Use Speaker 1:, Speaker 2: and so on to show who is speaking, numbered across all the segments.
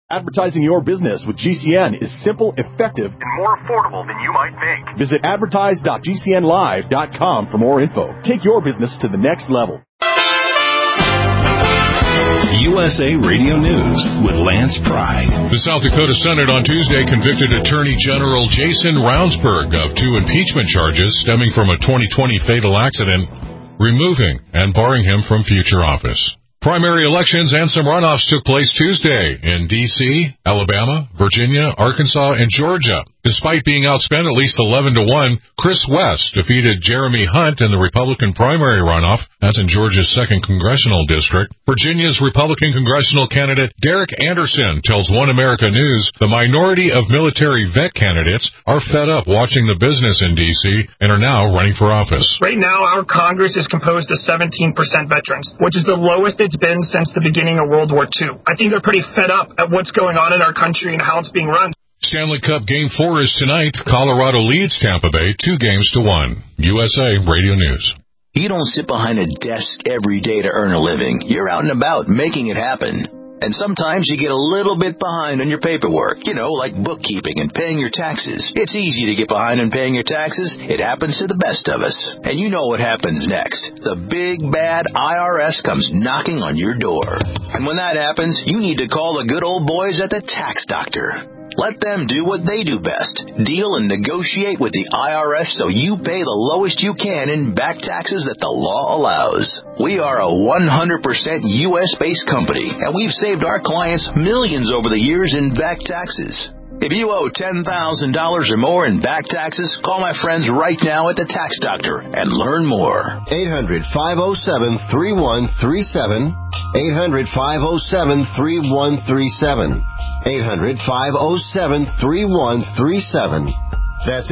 Speaker 1: Advertising your business with GCN is simple, effective, and more affordable than you might think. Visit advertise.gcnlive.com for more info. Take your business to the next level.
Speaker 2: USA Radio News with Lance Pry.
Speaker 3: The South Dakota Senate on Tuesday convicted Attorney General Jason Ravnsborg of 2 impeachment charges stemming from a 2020 fatal accident, removing and barring him from future office. Primary elections and some runoffs took place Tuesday in D.C., Alabama, Virginia, Arkansas, and Georgia. Despite being outspent at least 11-1, Chris West defeated Jeremy Hunt in the Republican primary runoff. That's in Georgia's 2nd Congressional District. Virginia's Republican congressional candidate Derek Anderson tells One America News the minority of military vet candidates are fed up watching the business in D.C. and are now running for office.
Speaker 4: Right now, our Congress is composed of 17% veterans, which is the lowest it's been since the beginning of World War II. I think they're pretty fed up at what's going on in our country and how it's being run.
Speaker 3: Stanley Cup Game 4 is tonight. Colorado leads Tampa Bay 2-1. USA Radio News.
Speaker 5: You don't sit behind a desk every day to earn a living. You're out and about making it happen. And sometimes you get a little bit behind on your paperwork, like bookkeeping and paying your taxes. It's easy to get behind on paying your taxes. It happens to the best of us. And you know what happens next. The big, bad IRS comes knocking on your door. And when that happens, you need to call the good old boys at the Tax Doctor. Let them do what they do best. Deal and negotiate with the IRS so you pay the lowest you can in back taxes that the law allows. We are a 100% U.S.-based company, and we've saved our clients millions over the years in back taxes. If you owe $10,000 or more in back taxes, call my friends right now at the Tax Doctor and learn more.
Speaker 6: 800-507-3137. 800-507-3137. 800-507-3137. That's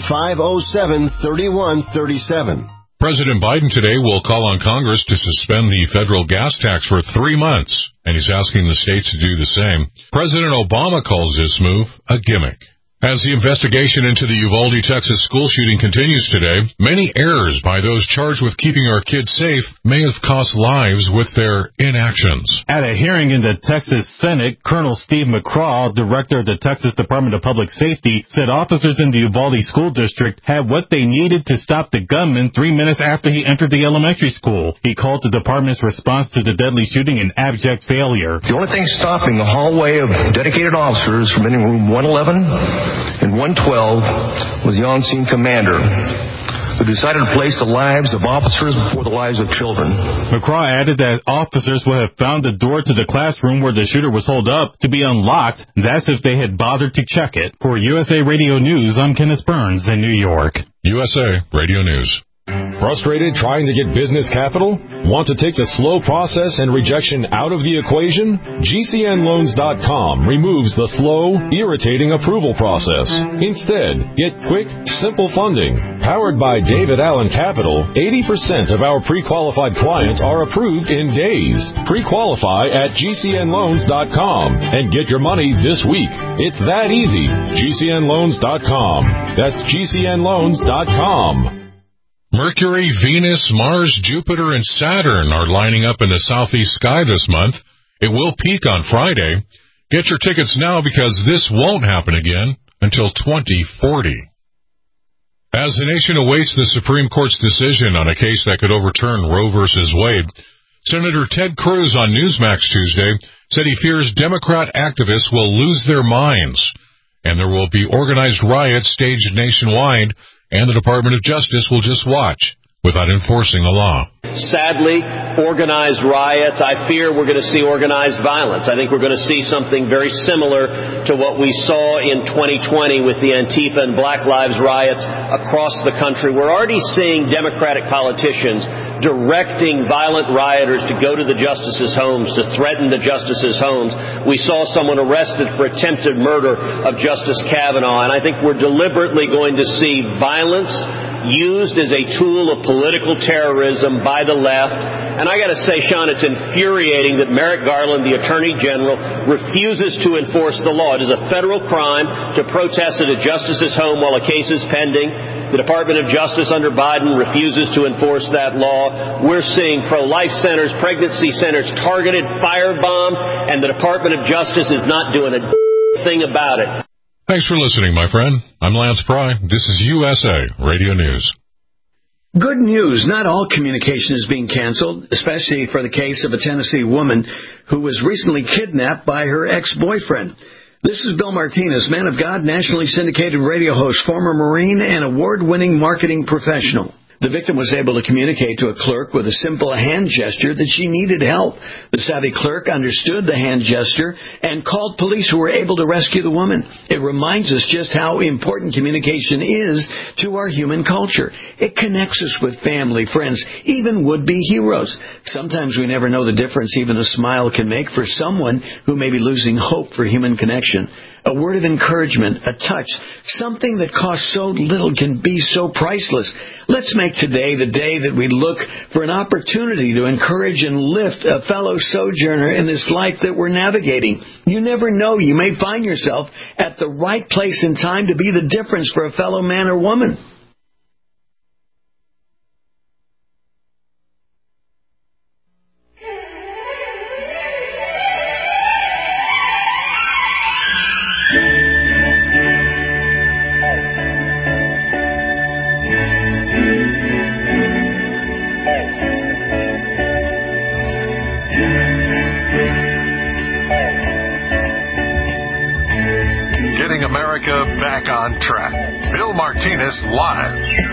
Speaker 6: 800-507-3137.
Speaker 3: President Biden today will call on Congress to suspend the federal gas tax for 3 months, and he's asking the states to do the same. President Obama calls this move a gimmick. As the investigation into the Uvalde, Texas school shooting continues today, many errors by those charged with keeping our kids safe may have cost lives with their inactions.
Speaker 7: At a hearing in the Texas Senate, Colonel Steve McCraw, director of the Texas Department of Public Safety, said officers in the Uvalde School District had what they needed to stop the gunman 3 minutes after he entered the elementary school. He called the department's response to the deadly shooting an abject failure.
Speaker 8: The only thing stopping the hallway of dedicated officers from entering room 111 and 112 was the on-scene commander, who decided to place the lives of officers before the lives of children.
Speaker 7: McCraw added that officers would have found the door to the classroom where the shooter was holed up to be unlocked. That's if they had bothered to check it. For USA Radio News, I'm Kenneth Burns in New York.
Speaker 3: USA Radio News.
Speaker 9: Frustrated trying to get business capital? Want to take the slow process and rejection out of the equation? GCNLoans.com removes the slow, irritating approval process. Instead, get quick, simple funding. Powered by David Allen Capital, 80% of our pre-qualified clients are approved in days. Pre-qualify at GCNLoans.com and get your money this week. It's that easy. GCNLoans.com. That's GCNLoans.com.
Speaker 3: Mercury, Venus, Mars, Jupiter, and Saturn are lining up in the southeast sky this month. It will peak on Friday. Get your tickets now because this won't happen again until 2040. As the nation awaits the Supreme Court's decision on a case that could overturn Roe v. Wade, Senator Ted Cruz on Newsmax Tuesday said he fears Democrat activists will lose their minds, and there will be organized riots staged nationwide, and the Department of Justice will just watch without enforcing the law.
Speaker 10: Sadly, organized riots, I fear we're going to see organized violence. I think we're going to see something very similar to what we saw in 2020 with the Antifa and Black Lives riots across the country. We're already seeing Democratic politicians directing violent rioters to go to the justices' homes, to threaten the justices' homes. We saw someone arrested for attempted murder of Justice Kavanaugh, and I think we're deliberately going to see violence used as a tool of political terrorism by the left. And I got to say, Sean, it's infuriating that Merrick Garland, the Attorney General, refuses to enforce the law. It is a federal crime to protest at a justice's home while a case is pending. The Department of Justice under Biden refuses to enforce that law. We're seeing pro-life centers, pregnancy centers targeted, firebombed, and the Department of Justice is not doing a thing about it.
Speaker 3: Thanks for listening, my friend. I'm Lance Pry. This is USA Radio News.
Speaker 11: Good news. Not all communication is being canceled, especially for the case of a Tennessee woman who was recently kidnapped by her ex-boyfriend. This is Bill Martinez, man of God, nationally syndicated radio host, former Marine, and award-winning marketing professional. The victim was able to communicate to a clerk with a simple hand gesture that she needed help. The savvy clerk understood the hand gesture and called police who were able to rescue the woman. It reminds us just how important communication is to our human culture. It connects us with family, friends, even would-be heroes. Sometimes we never know the difference even a smile can make for someone who may be losing hope for human connection. A word of encouragement, a touch, something that costs so little can be so priceless. Let's make today the day that we look for an opportunity to encourage and lift a fellow sojourner in this life that we're navigating. You never know. You may find yourself at the right place and time to be the difference for a fellow man or woman.
Speaker 12: Back on track. Bill Martinez live.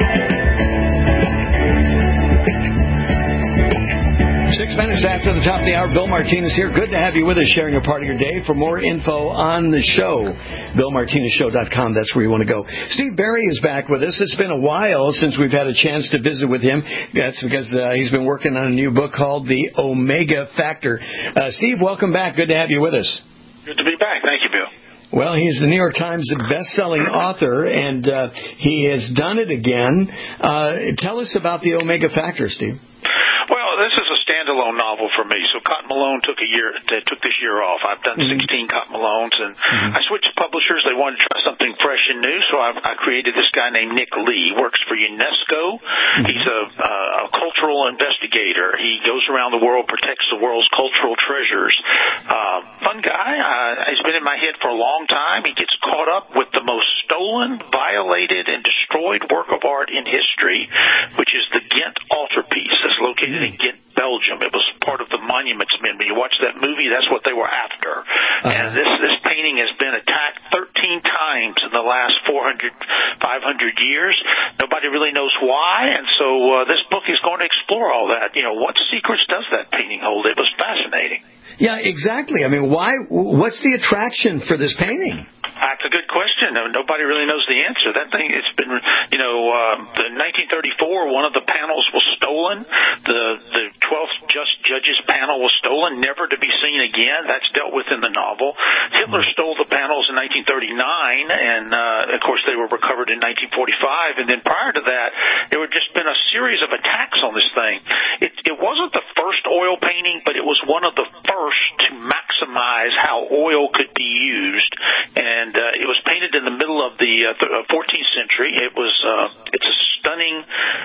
Speaker 11: 6 minutes after the top of the hour, Bill Martinez here. Good to have you with us, sharing a part of your day. For more info on the show, BillMartinezShow.com. That's where you want to go. Steve Berry is back with us. It's been a while since we've had a chance to visit with him. That's because he's been working on a new book called The Omega Factor. Steve, welcome back. Good to have you with us.
Speaker 13: Good to be back. Thank you, Bill.
Speaker 11: Well, he's the New York Times best-selling author, and he has done it again. Tell us about The Omega Factor, Steve.
Speaker 13: Well, this is a standalone novel for me. So Cotton Malone took this year off. I've done 16 Cotton Malones, and I switched publishers. They wanted to try something fresh and new, so I created this guy named Nick Lee. He works for UNESCO. He's a cultural investigator. He goes around the world, protects the world's cultural treasures. Fun guy. He's been in my head for a long time. He gets caught up with the most stolen, violated, and destroyed work of art in history, which is the Ghent altarpiece that's located in Ghent, Belgium. It was part of the Monuments Men. When you watch that movie, that's what they were after. And this painting has been attacked 13 times in the last 400, 500 years. Nobody really knows why, and so this book is going to explore all that. You know, what secrets does that painting hold? It was fascinating.
Speaker 11: Yeah, exactly. I mean, what's the attraction for this painting?
Speaker 13: That's a good question. Nobody really knows the answer. That thing, it's been, in 1934, one of the panels was stolen. The 12th judges panel was stolen, never to be seen again. That's dealt with in the novel. Hitler stole the panels in 1939, and, of course, they were recovered in 1945. And then prior to that, there had just been a series of attacks on this thing. It wasn't the first oil painting, but it was one of the first to maximize how oil could be used. And it was painted in the middle of the 14th century. It's a stunning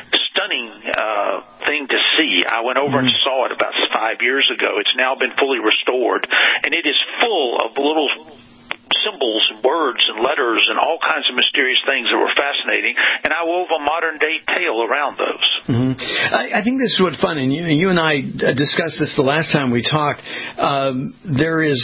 Speaker 13: thing to see. I went over and saw it about 5 years ago. It's now been fully restored, and it is full of little symbols and words and letters and all kinds of mysterious things that were fascinating, and I wove a modern-day tale around those.
Speaker 11: I think this is what's fun, and you and I discussed this the last time we talked. There is,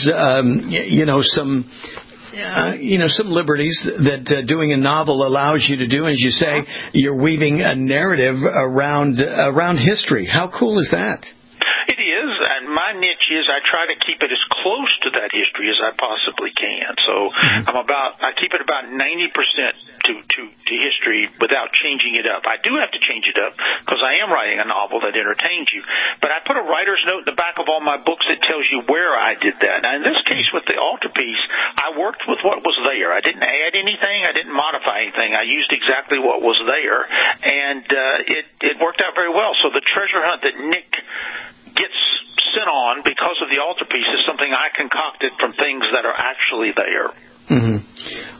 Speaker 11: some liberties that doing a novel allows you to do. As you say, you're weaving a narrative around history. How cool is that?
Speaker 13: It is, and my niche is I try to keep it as close to that history as I possibly can. So I keep it about 90% to history without changing it up. I do have to change it up because I am writing a novel that entertains you. But I put a writer's note in the back of all my books that tells you where I did that. Now, in this case with the altarpiece, I worked with what was there. I didn't add anything. I didn't modify anything. I used exactly what was there, and it worked out very well. So the treasure hunt that Nick gets sent on because of the altarpiece is something I concocted from things that are actually there.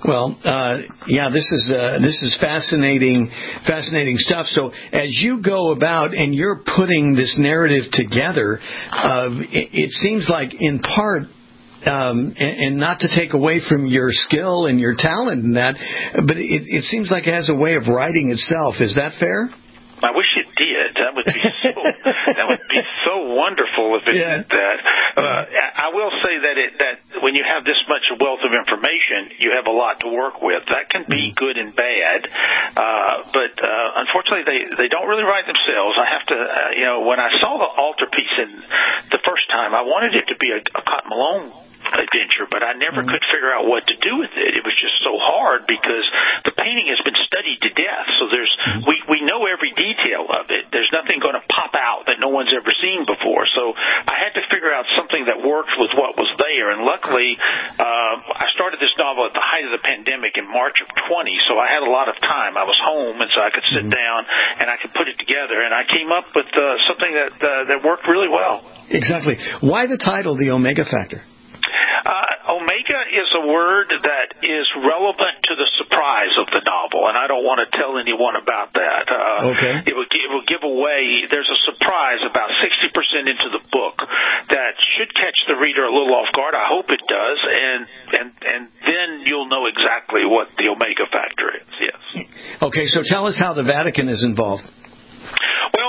Speaker 11: Well, this is fascinating stuff. So as you go about and you're putting this narrative together, it seems like in part, and not to take away from your skill and your talent in that, but it seems like it has a way of writing itself. Is that fair?
Speaker 13: I wish it did. That would be so wonderful if it did that. I will say that when you have this much wealth of information, you have a lot to work with. That can be good and bad, but unfortunately, they don't really write themselves. I have to, when I saw the altarpiece the first time, I wanted it to be a Cotton Malone adventure, but I never could figure out what to do with it. It was just so hard because the painting has been studied to death. So we know every detail of it. There's nothing going to pop out that no one's ever seen before. So I had to figure out something that worked with what was there. And luckily, I started this novel at the height of the pandemic in March of 20. So I had a lot of time. I was home, and so I could sit down and I could put it together. And I came up with something that worked really well.
Speaker 11: Exactly. Why the title, The Omega Factor?
Speaker 13: Omega is a word that is relevant to the surprise of the novel, and I don't want to tell anyone about that.
Speaker 11: Okay.
Speaker 13: It will give away. There's a surprise about 60% into the book that should catch the reader a little off guard. I hope it does, and then you'll know exactly what the Omega Factor is. Yes.
Speaker 11: Okay, so tell us how the Vatican is involved.
Speaker 13: Well,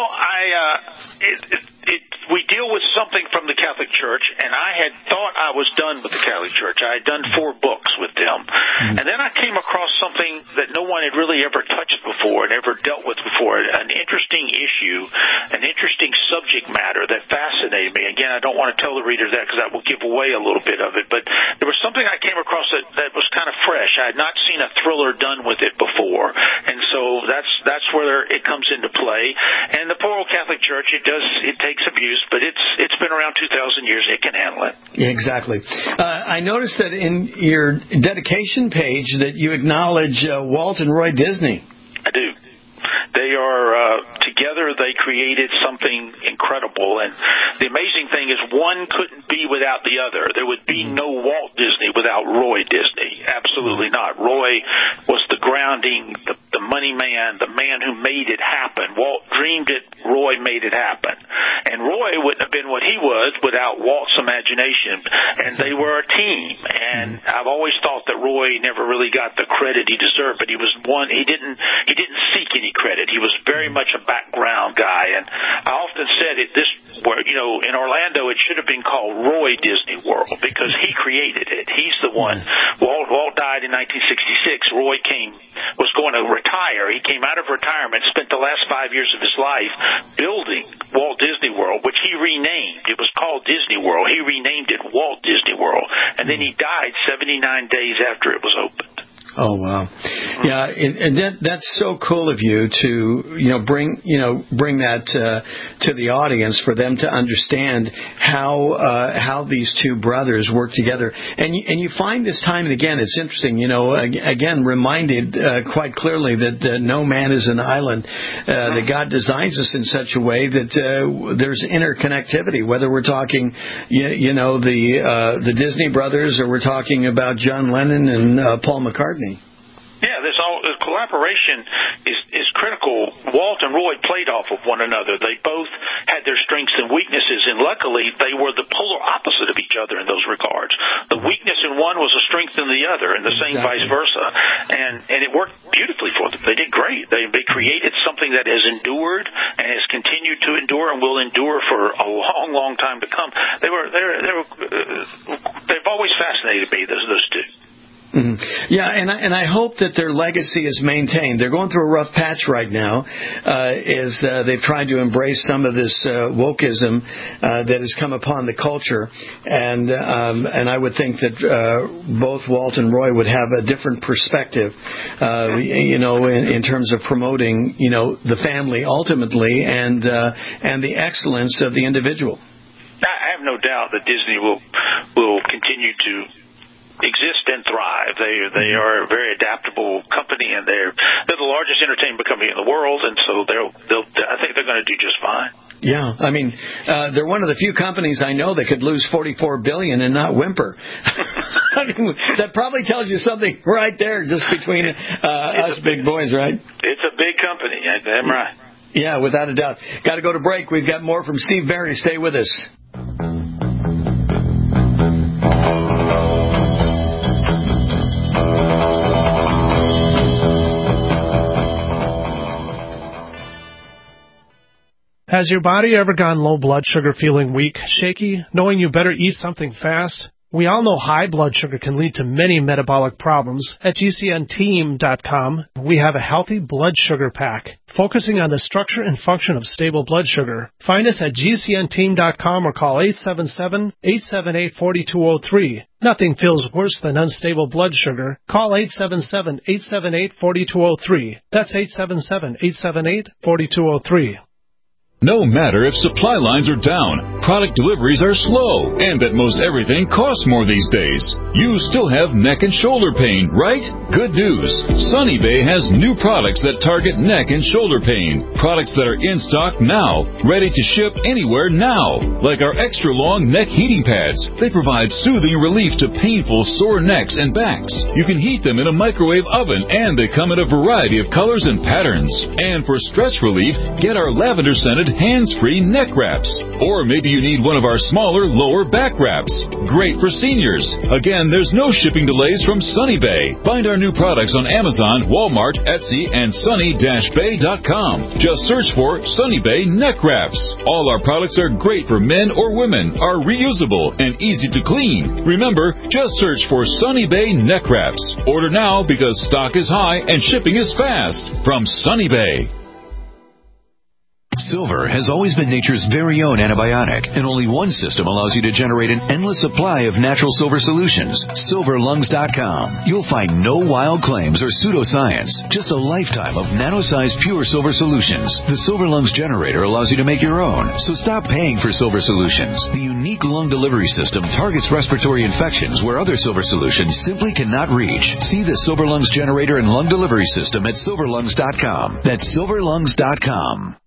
Speaker 13: we deal with something from the Catholic Church, and I had thought I was done with the Catholic Church. I had done 4 books with them. And then I came across something that no one had really ever touched before and ever dealt with before, an interesting issue, an interesting subject matter that fascinated me. Again, I don't want to tell the reader that because that will give away a little bit of it, but there was something I came across that was kind of fresh. I had not seen a thriller done with it before, and so that's where it comes into play. And the poor old Catholic Church, it takes abuse, but it's been around 2,000 years. It can handle it.
Speaker 11: Yeah, exactly. I noticed that in your dedication page that you acknowledge Walt and Roy Disney.
Speaker 13: I do. They are together. They created something incredible, and the amazing thing is one couldn't be without the other. There would be no Walt Disney without Roy Disney. Absolutely not. Roy was the grounding, the money man, the man who made it happen. Walt dreamed it. Roy made it happen, and Roy wouldn't have been what he was without Walt's imagination. And they were a team. And I've always thought that Roy never really got the credit he deserved, but he was one. He didn't seek any credit. He was very much a background guy, and I often said in Orlando it should have been called Roy Disney World because he created it. He's the one. Walt died in 1966. Roy was going to retire. He came out of retirement, spent the last 5 years of his life building Walt Disney World, which he renamed. It was called Disney World. He renamed it Walt Disney World, and then he died 79 days after it was opened.
Speaker 11: Oh wow, yeah, and that's so cool of you to bring that to the audience for them to understand how these two brothers work together, and you find this time and again it's interesting. Again reminded quite clearly that no man is an island. That God designs us in such a way that there's interconnectivity. Whether we're talking the Disney brothers or we're talking about John Lennon and Paul McCartney.
Speaker 13: Yeah, collaboration is critical. Walt and Roy played off of one another. They both had their strengths and weaknesses, and luckily they were the polar opposite of each other in those regards. The weakness in one was a strength in the other, and the same vice versa. And it worked beautifully for them. They did great. They created something that has endured and has continued to endure and will endure for a long, long time to come. They've always fascinated me, those two.
Speaker 11: Mm-hmm. Yeah, and I hope that their legacy is maintained. They're going through a rough patch right now as they've tried to embrace some of this wokeism that has come upon the culture. And I would think that both Walt and Roy would have a different perspective, in terms of promoting, the family ultimately and the excellence of the individual.
Speaker 13: I have no doubt that Disney will continue to exist and thrive. They are a very adaptable company, and they're the largest entertainment company in the world, and so I think they're going to do just fine.
Speaker 11: Yeah, I mean, they're one of the few companies I know that could lose $44 billion and not whimper. I mean, that probably tells you something right there, just between us big boys, right?
Speaker 13: It's a big company. Damn right.
Speaker 11: Yeah, without a doubt. Got to go to break. We've got more from Steve Berry. Stay with us.
Speaker 14: Has your body ever gone low blood sugar, feeling weak, shaky, knowing you better eat something fast? We all know high blood sugar can lead to many metabolic problems. At GCNteam.com, we have a healthy blood sugar pack, focusing on the structure and function of stable blood sugar. Find us at GCNteam.com or call 877-878-4203. Nothing feels worse than unstable blood sugar. Call 877-878-4203. That's 877-878-4203.
Speaker 15: No matter if supply lines are down, product deliveries are slow, and that most everything costs more these days, you still have neck and shoulder pain, right? Good news. Sunny Bay has new products that target neck and shoulder pain. Products that are in stock now, ready to ship anywhere now. Like our extra long neck heating pads. They provide soothing relief to painful sore necks and backs. You can heat them in a microwave oven, and they come in a variety of colors and patterns. And for stress relief, get our lavender scented hands-free neck wraps. Or maybe you need one of our smaller lower back wraps. Great for seniors. Again, there's no shipping delays from Sunny Bay. Find our new products on Amazon, Walmart, Etsy, and sunny-bay.com. Just search for Sunny Bay neck wraps. All our products are great for men or women, are reusable, and easy to clean. Remember, just search for Sunny Bay neck wraps. Order now because stock is high and shipping is fast. From Sunny Bay.
Speaker 5: Silver has always been nature's very own antibiotic, and only one system allows you to generate an endless supply of natural silver solutions. SilverLungs.com. You'll find no wild claims or pseudoscience, just a lifetime of nano-sized pure silver solutions. The Silver Lungs generator allows you to make your own, so stop paying for silver solutions. The unique lung delivery system targets respiratory infections where other silver solutions simply cannot reach. See the Silver Lungs generator and lung delivery system at SilverLungs.com. That's SilverLungs.com.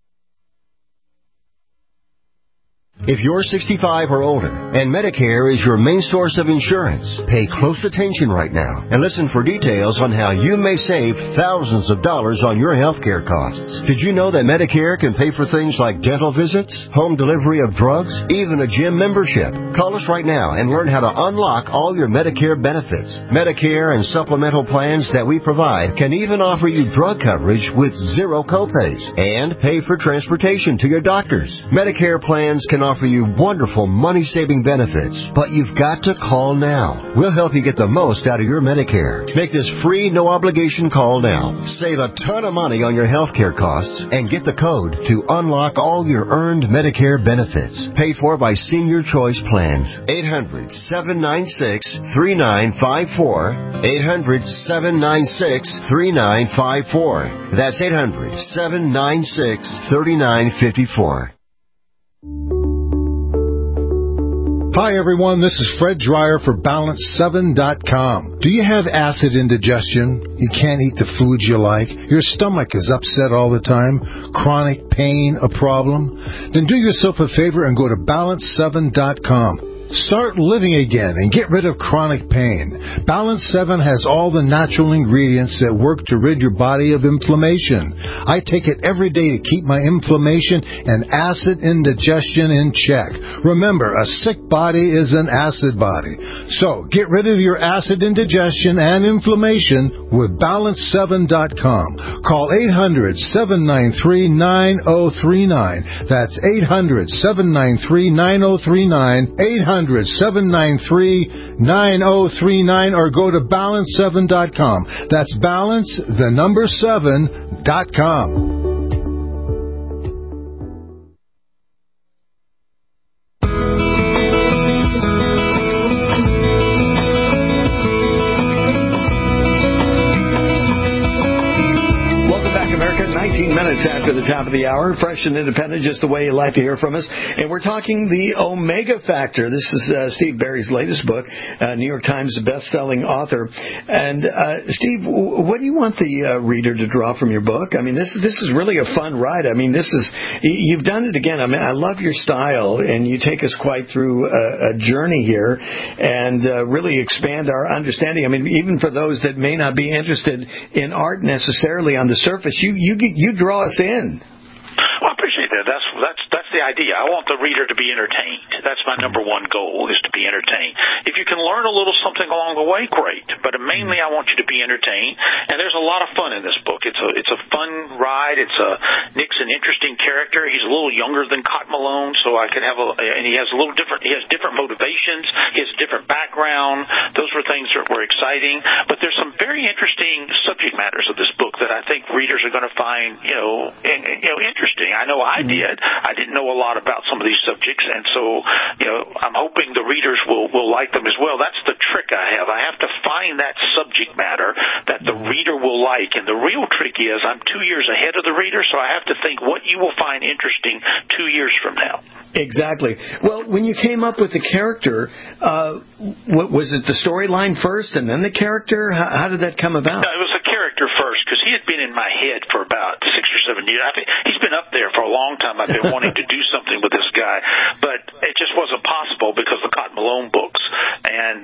Speaker 6: If you're 65 or older and Medicare is your main source of insurance, pay close attention right now and listen for details on how you may save thousands of dollars on your health care costs. Did you know that Medicare can pay for things like dental visits, home delivery of drugs, even a gym membership? Call us right now and learn how to unlock all your Medicare benefits. Medicare and supplemental plans that we provide can even offer you drug coverage with zero copays and pay for transportation to your doctors. Medicare plans can offer you wonderful money-saving benefits, but you've got to call now. We'll help you get the most out of your Medicare. Make this free, no-obligation call now. Save a ton of money on your health care costs and get the code to unlock all your earned Medicare benefits. Paid for by Senior Choice Plans. 800-796-3954. 800-796-3954. That's 800-796-3954.
Speaker 16: Hi everyone, this is Fred Dreyer for Balance7.com. Do you have acid indigestion? You can't eat the foods you like? Your stomach is upset all the time? Chronic pain a problem? Then do yourself a favor and go to Balance7.com. Start living again and get rid of chronic pain. Balance 7 has all the natural ingredients that work to rid your body of inflammation. I take it every day to keep my inflammation and acid indigestion in check. Remember, a sick body is an acid body. So, get rid of your acid indigestion and inflammation with Balance7.com. Call 800-793-9039. That's 800-793-9039. 800-793-9039 or go to Balance7.com. That's Balance7.com.
Speaker 11: 19 minutes after the top of the hour. Fresh and independent, just the way you like to hear from us. And we're talking the Omega Factor. This is Steve Berry's latest book, New York Times best-selling author. And Steve, what do you want the reader to draw from your book? I mean, this is really a fun ride. I mean, you've done it again. I mean, I love your style, and you take us quite through a journey here and really expand our understanding. I mean, even for those that may not be interested in art necessarily on the surface, you draw us in.
Speaker 13: Well, I appreciate that. That's the idea. I want the reader to be entertained. That's my number one goal, is to be entertained. If you can learn a little something along the way, great. But mainly, I want you to be entertained. And there's a lot of fun in this book. It's a fun ride. Nick's an interesting character. He's a little younger than Cotton Malone, so I could have and he has different motivations. He has a different background. Those were things that were exciting. But there's some very interesting subject matters of this book that I think readers are going to find, interesting. I know I did. I didn't know a lot about some of these subjects, and so, I'm hoping the readers will like them as well. That's the trick I have. I have to find that subject matter that the reader will like, and the real trick is I'm 2 years ahead of the reader, so I have to think what you will find interesting 2 years from now.
Speaker 11: Exactly. Well, when you came up with the character, was it the storyline first and then the character? How did that come about?
Speaker 13: No, it was the character first, because he had been in my head for about 6 or 7 years. I think he's been up there for a long time. I've been wanting to do something with this guy, but it just wasn't possible because of the Cotton Malone books, and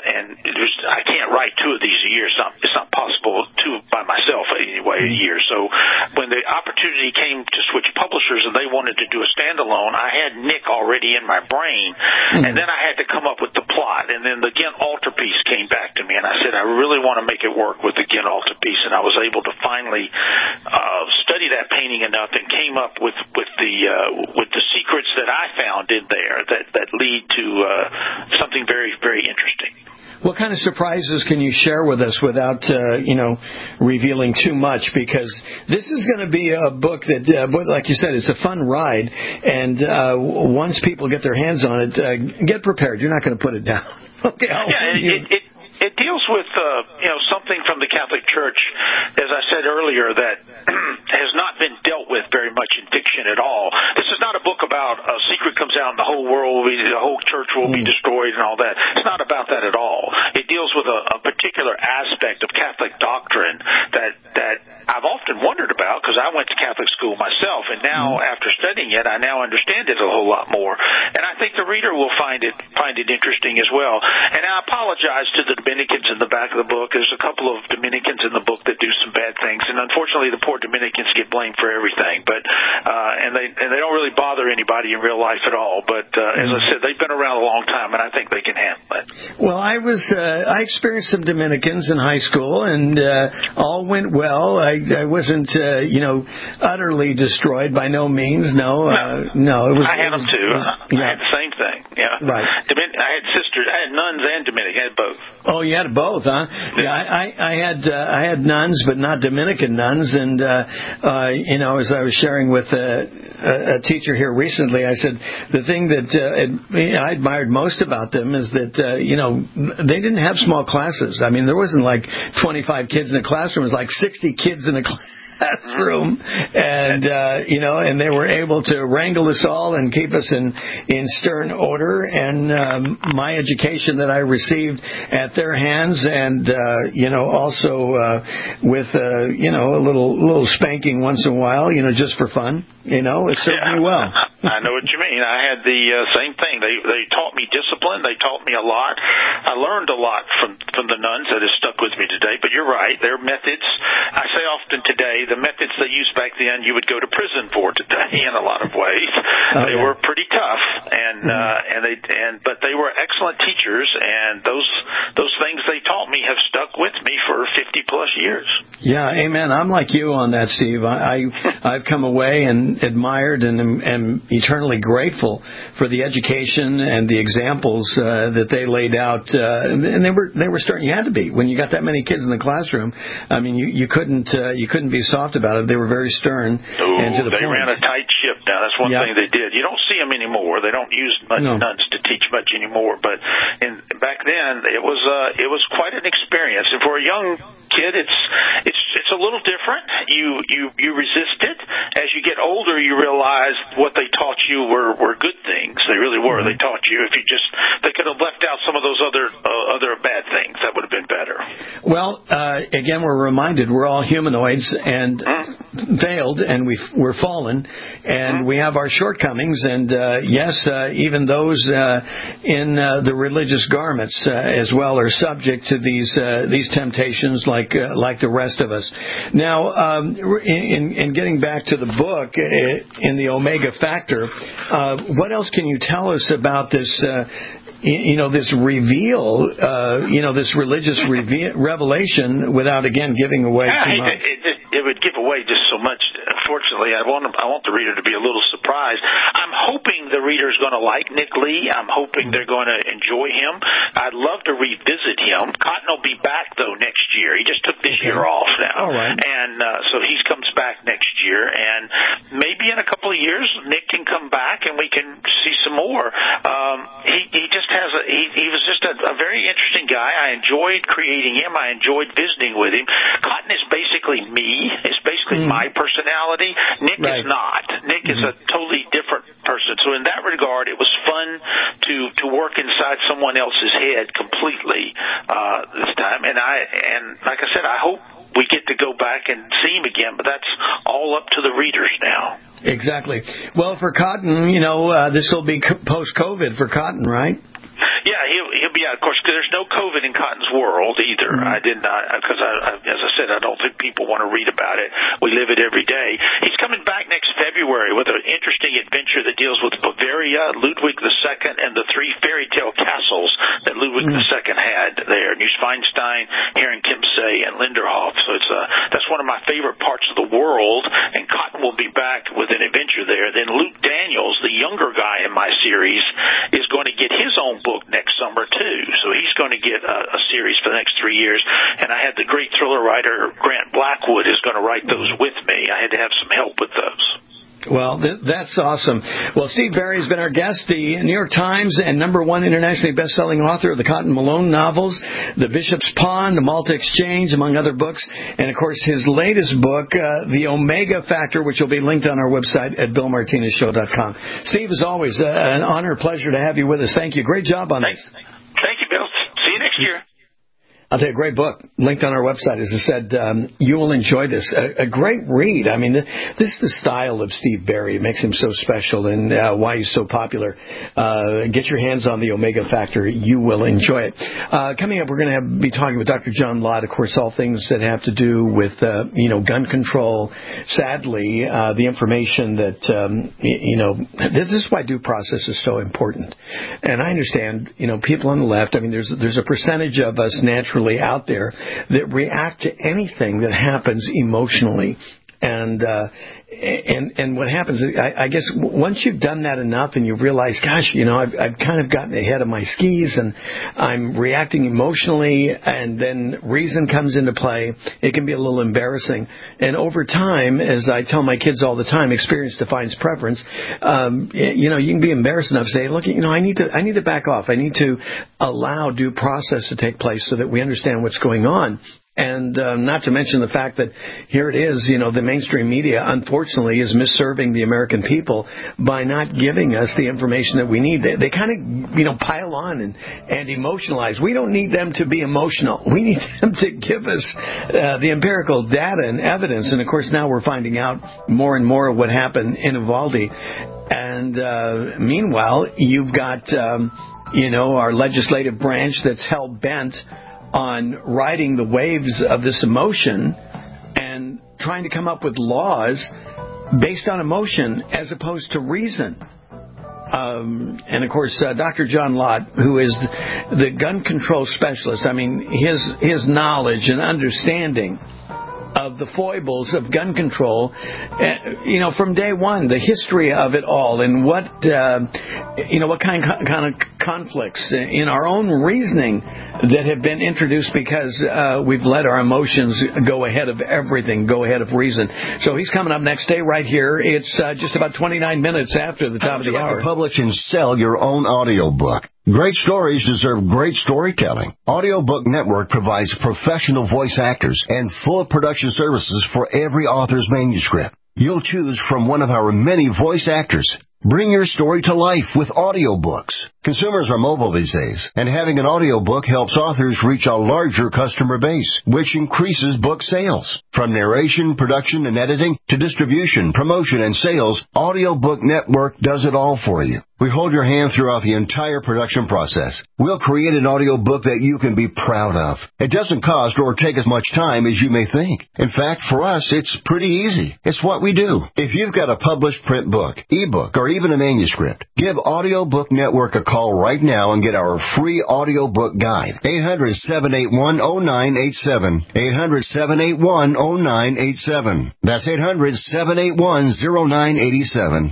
Speaker 13: I can't write two of these a year. It's not possible by myself anyway a year. So when the opportunity came to switch publishers and they wanted to do a standalone, I had Nick already in my brain, and then I had to come up with the plot, and then the Ghent altarpiece came back to me, and I said I really want to make it work with the Ghent altarpiece, and I was able to finally study that painting enough and came up with the secrets that I found in there that lead to something very, very interesting.
Speaker 11: What kind of surprises can you share with us without, revealing too much? Because this is going to be a book that, like you said, it's a fun ride. And once people get their hands on it, get prepared. You're not going to put it down. Okay.
Speaker 13: It deals with, something from the Catholic Church, as I said earlier, that has not been dealt with very much in fiction at all. This is not a book about a secret comes out and the whole church will be destroyed and all that. It's not about that at all. It deals with a particular aspect of Catholic doctrine that I've often wondered about, because I went to Catholic school myself, and now after studying it, I now understand it a whole lot more. And I think the reader will find it interesting as well. And I apologize to the Dominicans in the back of the book. There's a couple of Dominicans in the book that do some bad things, and unfortunately the poor Dominicans get blamed for everything. But and they don't really bother anybody in real life at all. But as I said, they've been around a long time, and I think they can handle it.
Speaker 11: Well, I experienced some Dominicans in high school, and all went well. I wasn't utterly destroyed by no means. No. It was. I
Speaker 13: had them too. I had the same thing. Yeah.
Speaker 11: Right.
Speaker 13: I had sisters. I had nuns and Dominican. I had both.
Speaker 11: Oh, you had both, huh? Yeah. I had nuns, but not Dominican nuns. And as I was sharing with a teacher here recently, I said the thing that I admired most about them is that they didn't have small classes. I mean, there wasn't like 25 kids in a classroom. It was like 60 kids in a classroom, and and they were able to wrangle us all and keep us in stern order. And my education that I received at their hands, and also with a little spanking once in a while, just for fun, it served me well.
Speaker 13: I know what you mean. I had the same thing. They taught me discipline. They taught me a lot. I learned a lot from the nuns that has stuck with me today. But you're right. Their methods, I say often today, the methods they used back then, you would go to prison for today in a lot of ways. They were pretty tough, but they were excellent teachers, and those things they taught me have stuck with me for 50 plus years.
Speaker 11: Yeah, amen. I'm like you on that, Steve. I've come away and admired and am eternally grateful for the education and the examples that they laid out, and they were starting. You had to be when you got that many kids in the classroom. I mean, you couldn't be soft about it. They were very stern and to the point.
Speaker 13: They ran a tight ship now. That's one thing they did. You don't see them anymore. They don't use nuns to teach much anymore. But back then, it was quite an experience. And for a young kid, it's a a little different. You resist it. As you get older, you realize what they taught you were good things. They really were. They taught you. They could have left out some of those other bad things. That would have been better.
Speaker 11: Well, again, we're reminded we're all humanoids and failed, and we're fallen, and we have our shortcomings. And yes, even those in the religious garments as well are subject to these temptations, like the rest of us. Now, in getting back to the book, in the Omega Factor, what else can you tell us about this? This reveal, this religious revelation, without again giving away too much.
Speaker 13: It would give away just so much. Unfortunately, I want the reader to be a little surprised. I'm hoping the reader's going to like Nick Lee. I'm hoping they're going to enjoy him. I'd love to revisit him. Cotton will be back though next year. He just took this year off now,
Speaker 11: all right.
Speaker 13: And so he comes back next year, and maybe in a couple of years Nick can come back and we can see some more. He was just a very interesting guy. I enjoyed creating him. I enjoyed visiting with him. Cotton is basically me. It's basically my personality. Nick is not. Nick is a totally different person. So in that regard, it was fun to work inside someone else's head completely this time. And like I said, I hope we get to go back and see him again, but that's all up to the readers now.
Speaker 11: Exactly. Well, for Cotton, this will be post-COVID for Cotton, right?
Speaker 13: Yeah, he'll be out. Of course, there's no COVID in Cotton's world either. I did not, because as I said, I don't think people want to read about it. We live it every day. He's coming back next February with an interesting adventure that deals with Bavaria, Ludwig II, and the 3 fairy tale castles that Ludwig II had there: Neuschwanstein, Herrenchiemsee, and Linderhof. So that's one of my favorite parts of the world, and Cotton will be back with an adventure there. Then Luke Daniels, the younger guy in my series, is going to get his own book next summer too. So he's going to get a series for the next 3 years. And I had the great thriller writer Grant Blackwood is going to write those with me. I had to have some help with those.
Speaker 11: Well, that's awesome. Well, Steve Berry has been our guest, the New York Times and #1 internationally best-selling author of the Cotton Malone novels, The Bishop's Pawn, The Malta Exchange, among other books, and, of course, his latest book, The Omega Factor, which will be linked on our website at BillMartinezShow.com. Steve, as always, an honor, pleasure to have you with us. Thank you. Great job on this.
Speaker 13: Thank you, Bill. See you next year.
Speaker 11: I'll tell you, a great book, linked on our website. As I said, you will enjoy this. A great read. I mean, this is the style of Steve Berry. It makes him so special and why he's so popular. Get your hands on the Omega Factor. You will enjoy it. Coming up, we're going to be talking with Dr. John Lott, of course, all things that have to do with, gun control. Sadly, the information that, this is why due process is so important. And I understand, people on the left, I mean, there's a percentage of us naturally out there that react to anything that happens emotionally. And what happens, I guess, once you've done that enough and you realize, gosh, I've kind of gotten ahead of my skis and I'm reacting emotionally, and then reason comes into play, it can be a little embarrassing. And over time, as I tell my kids all the time, experience defines preference. You can be embarrassed enough to say, look, I need to back off. I need to allow due process to take place so that we understand what's going on. And not to mention the fact that here it is, the mainstream media, unfortunately, is misserving the American people by not giving us the information that we need. They kind of, pile on and emotionalize. We don't need them to be emotional. We need them to give us the empirical data and evidence. And, of course, now we're finding out more and more of what happened in Uvalde. And meanwhile, you've got, our legislative branch that's hell-bent on riding the waves of this emotion and trying to come up with laws based on emotion as opposed to reason. And, of course, Dr. John Lott, who is the gun control specialist, I mean, his knowledge and understanding of the foibles of gun control, from day one, the history of it all, and what kind of conflicts in our own reasoning that have been introduced because we've let our emotions go ahead of everything, go ahead of reason. So he's coming up next day right here. It's just about 29 minutes after the top of the hour.
Speaker 6: To publish and sell your own audiobook? Great stories deserve great storytelling. Audiobook Network provides professional voice actors and full production services for every author's manuscript. You'll choose from one of our many voice actors. Bring your story to life with audiobooks. Consumers are mobile these days, and having an audiobook helps authors reach a larger customer base, which increases book sales. From narration, production, and editing to distribution, promotion, and sales, Audiobook Network does it all for you. We hold your hand throughout the entire production process. We'll create an audiobook that you can be proud of. It doesn't cost or take as much time as you may think. In fact, for us, it's pretty easy. It's what we do. If you've got a published print book, ebook, or even a manuscript, give Audiobook Network a call right now and get our free audiobook guide. 800-781-0987. 800-781-0987. That's 800-781-0987.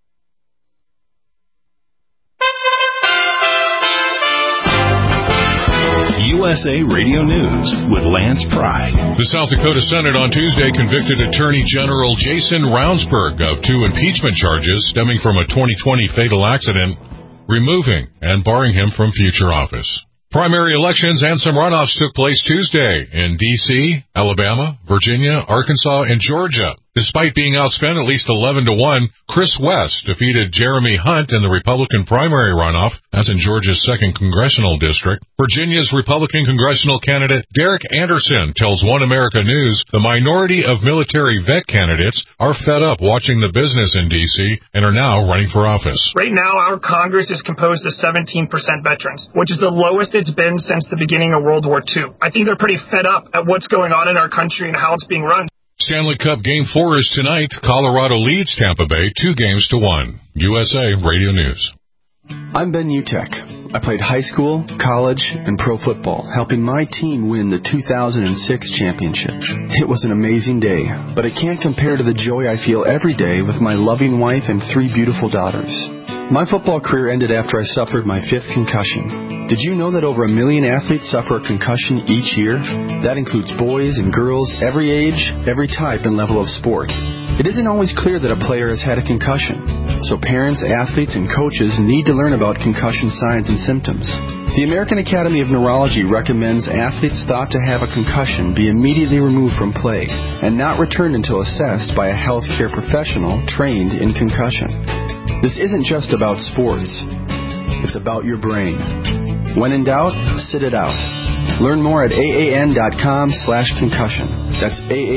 Speaker 2: USA Radio News with Lance Pride.
Speaker 3: The South Dakota Senate on Tuesday convicted Attorney General Jason Ravnsborg of 2 impeachment charges stemming from a 2020 fatal accident, removing and barring him from future office. Primary elections and some runoffs took place Tuesday in D.C., Alabama, Virginia, Arkansas, and Georgia. Despite being outspent at least 11-1, Chris West defeated Jeremy Hunt in the Republican primary runoff. That's in Georgia's 2nd Congressional District. Virginia's Republican congressional candidate Derek Anderson tells One America News the minority of military vet candidates are fed up watching the business in D.C. and are now running for office.
Speaker 4: Right now, our Congress is composed of 17% veterans, which is the lowest it's been since the beginning of World War II. I think they're pretty fed up at what's going on in our country and how it's being run.
Speaker 3: Stanley Cup Game 4 is tonight. Colorado leads Tampa Bay 2-1. USA Radio News.
Speaker 17: I'm Ben Utek. I played high school, college, and pro football, helping my team win the 2006 championship. It was an amazing day, but it can't compare to the joy I feel every day with my loving wife and 3 beautiful daughters. My football career ended after I suffered my 5th concussion. Did you know that over 1 million athletes suffer a concussion each year? That includes boys and girls, every age, every type and level of sport. It isn't always clear that a player has had a concussion, so parents, athletes, and coaches need to learn about concussion signs and symptoms. The American Academy of Neurology recommends athletes thought to have a concussion be immediately removed from play and not returned until assessed by a healthcare professional trained in concussion. This isn't just about sports. It's about your brain. When in doubt, sit it out. Learn more at AAN.com/concussion. That's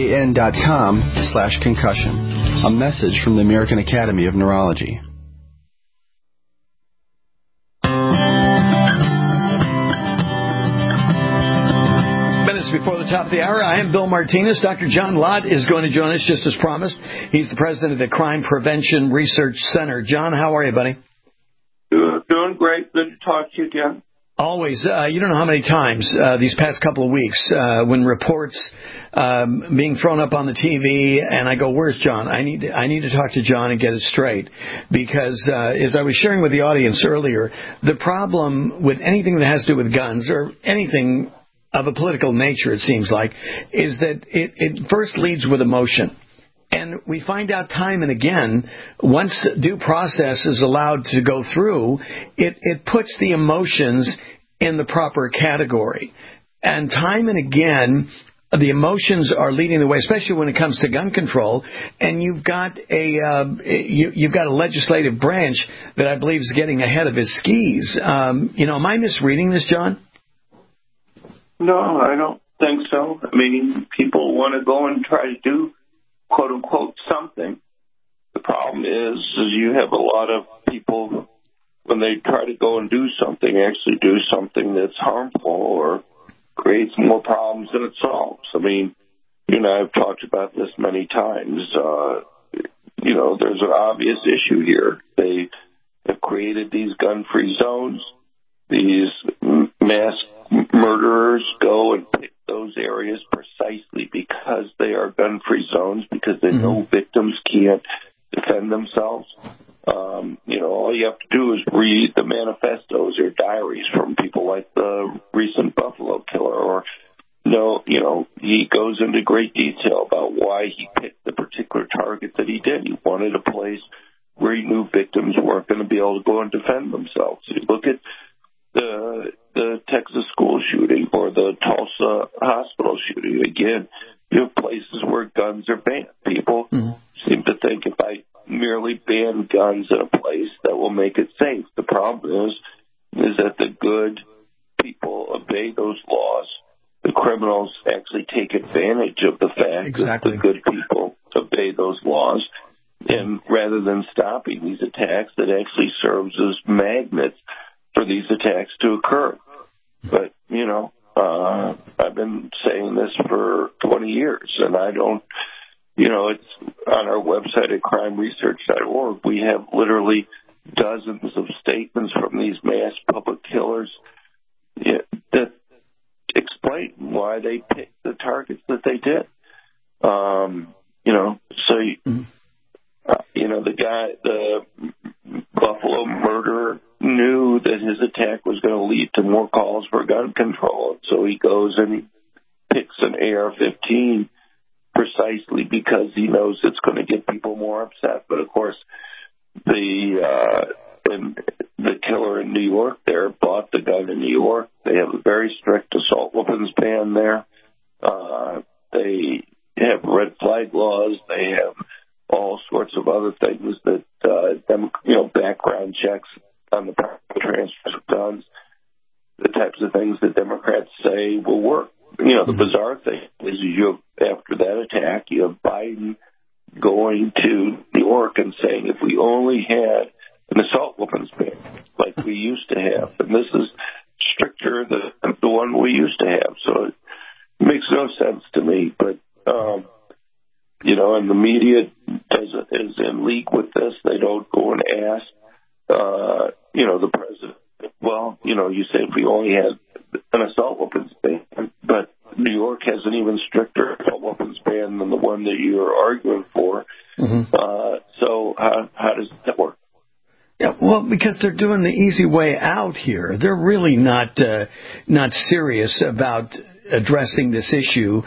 Speaker 17: AAN.com/concussion. A message from the American Academy of Neurology.
Speaker 11: Minutes before the top of the hour, I am Bill Martinez. Dr. John Lott is going to join us just as promised. He's the president of the Crime Prevention Research Center. John, how are you, buddy?
Speaker 18: Doing great. Good to talk to you again.
Speaker 11: Always. You don't know how many times these past couple of weeks when reports being thrown up on the TV, and I go, "Where's John? I need to talk to John and get it straight." Because as I was sharing with the audience earlier, the problem with anything that has to do with guns or anything of a political nature, it seems like, is that it first leads with emotion. And we find out time and again, once due process is allowed to go through, it puts the emotions in the proper category. And time and again, the emotions are leading the way, especially when it comes to gun control. And you've got you've got a legislative branch that I believe is getting ahead of its skis. Am I misreading this, John?
Speaker 18: No, I don't think so. I mean, people want to go and try to do quote unquote something. The problem is you have a lot of people, when they try to go and do something, actually do something that's harmful or creates more problems than it solves. I mean, you and I have talked about this many times. There's an obvious issue here. They have created these gun-free zones. These mass murderers go and pick those areas precisely because they are gun-free zones, because they know victims can't defend themselves. All you have to do is read the manifestos or diaries from people like the recent Buffalo killer, or he goes into great detail about why he picked the particular target that he did. He wanted a place where he knew victims weren't going to be able to go and defend themselves. You look at the Texas school shooting or the Tulsa hospital shooting. Again, you have places where guns are banned. People seem to think if I merely ban guns in a place, that will make it safe. The problem is that the good people obey those laws. The criminals actually take advantage of the fact that the good people obey those laws. And rather than stopping these attacks, that actually serves as magnets for these attacks to occur. But, I've been saying this for 20 years, and I don't, it's on our website at crimeresearch.org. We have literally dozens of statements from these mass public killers that explain why they picked the targets that they did. The Buffalo murderer knew that his attack was going to lead to more calls for gun control. So he goes and he picks an AR-15 precisely because he knows it's going to get people more upset. But, of course, the killer in New York there bought the gun in New York. They have a very strict assault weapons ban there. They have red flag laws. They have all sorts of other things that, background checks on the transfer of guns, the types of things that Democrats say will work. The bizarre thing is after that attack, you have Biden going to New York and saying, if we only had an assault weapons ban like we used to have, and this is stricter than the one we used to have. So it makes no sense to me, but, and the media is in league with this. They don't go and ask, the president. Well, you say if we only had an assault weapons ban, but New York has an even stricter assault weapons ban than the one that you're arguing for. So how does that work?
Speaker 11: Yeah, well, because they're doing the easy way out here. They're really not serious about addressing this issue,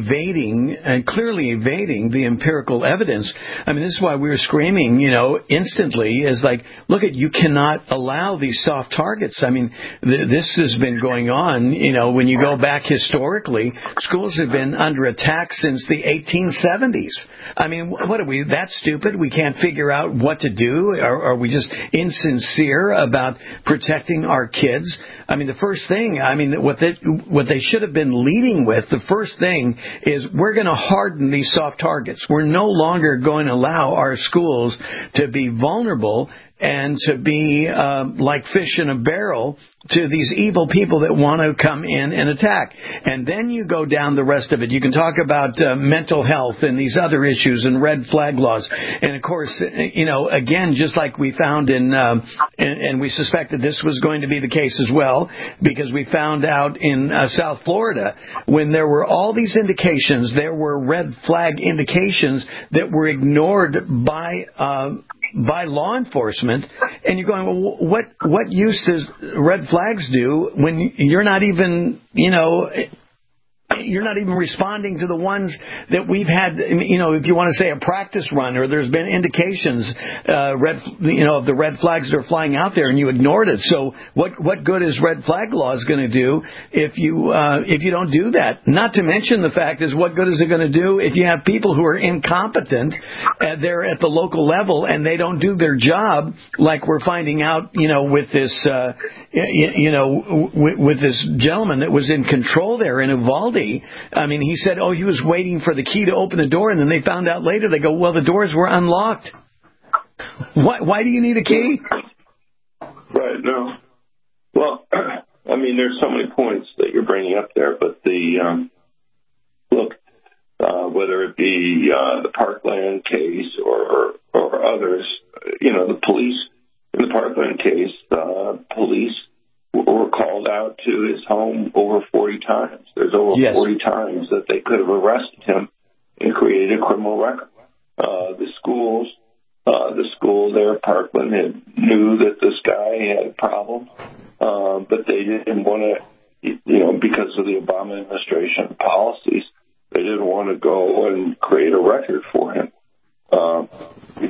Speaker 11: clearly evading the empirical evidence. I mean, this is why we were screaming, instantly, is like, look, you cannot allow these soft targets. I mean, this has been going on, when you go back historically, schools have been under attack since the 1870s. I mean, what are we, that stupid? We can't figure out what to do? Are we just insincere about protecting our kids? I mean, the first thing, what they should have been leading with, the first thing is we're going to harden these soft targets. We're no longer going to allow our schools to be vulnerable and to be like fish in a barrel to these evil people that want to come in and attack. And then you go down the rest of it. You can talk about mental health and these other issues and red flag laws. And, of course, again, just like we found and we suspected this was going to be the case as well, because we found out in South Florida when there were all these indications, there were red flag indications that were ignored by law enforcement, and you're going, well, what use does red flags do when you're not even, you're not even responding to the ones that we've had, if you want to say a practice run, or there's been indications, of the red flags that are flying out there, and you ignored it. So what good is red flag laws going to do if you don't do that? Not to mention the fact is, what good is it going to do if you have people who are incompetent, they're at the local level, and they don't do their job, like we're finding out, with this, with this gentleman that was in control there in Uvalde. I mean, he said, he was waiting for the key to open the door, and then they found out later, they go, well, the doors were unlocked. Why do you need a key?
Speaker 18: Right, no. Well, there's so many points that you're bringing up there, but whether it be the Parkland case or others, the police, in the Parkland case, police were called out to his home over 40 times. There's over 40 times that they could have arrested him and created a criminal record. The school there, Parkland, knew that this guy had a problem, but they didn't want to, because of the Obama administration policies, they didn't want to go and create a record for him.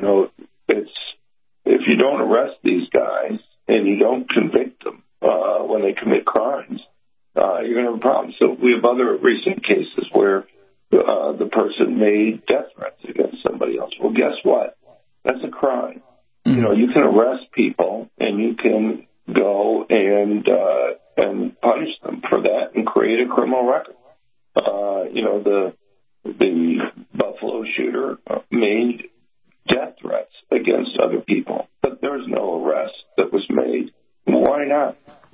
Speaker 18: If you don't arrest these guys and you don't convict them, have other recent cases where the person made death threats against somebody else. Well, guess what? That's a crime. You know, you can arrest people and you can go and punish them for that and create a criminal record. You know, the Buffalo shooter made death threats against other people, but there was no arrest that was made. Why not?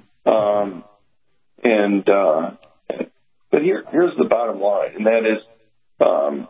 Speaker 18: But here's the bottom line, and that is,